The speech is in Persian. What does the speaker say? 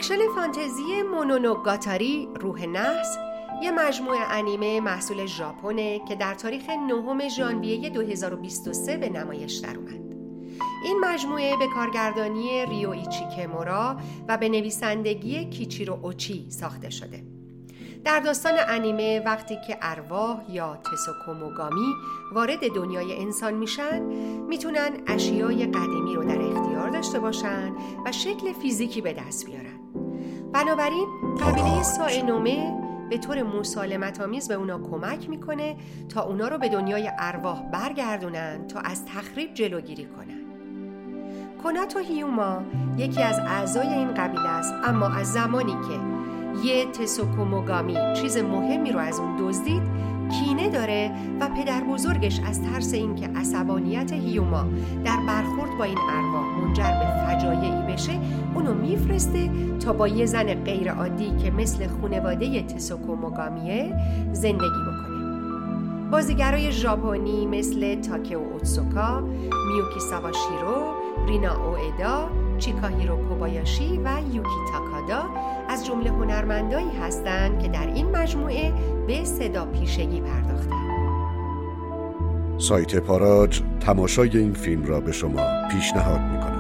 اکشن فانتزی مونونوگاتاری روح نحس یه مجموعه انیمه محصول ژاپنه که در تاریخ 9 ژانویه 2023 به نمایش در اومد. این مجموعه به کارگردانی ریویچی کیمورا و به نویسندگی کیچیرو اوچی ساخته شده. در داستان انیمه وقتی که ارواح یا تسوکوموگامی وارد دنیای انسان میشن، میتونن اشیای قدیمی رو در اختیار داشته باشن و شکل فیزیکی به دست بیارن. بنابراین قبیله سائنومه به طور مسالمت‌آمیز به اونا کمک میکنه تا اونا رو به دنیای ارواح برگردونن تا از تخریب جلوگیری کنن. کناتو هیوما یکی از اعضای این قبیله است، اما از زمانی که یه تسوکوموگامی چیز مهمی رو از اون دزدید کینه داره و پدر بزرگش از ترس اینکه عصبانیت هیوما در برخورد با این ارواح منجر به فجایعی بشه اونو میفرسته تا با یه زن غیر عادی که مثل خانواده تسوکوموگامیه زندگی بکنه. بازیگرای ژاپنی مثل تاکئو اوتسوکا، میوکی ساواشیرو، رینا اوئدا، چیکاهیرو کوبایاشی و یوکی تاکادا از جمله هنرمندایی هستند که در این مجموعه به صدا پیشگی پرداختند. سایت پاراج تماشای این فیلم را به شما پیشنهاد می‌کند.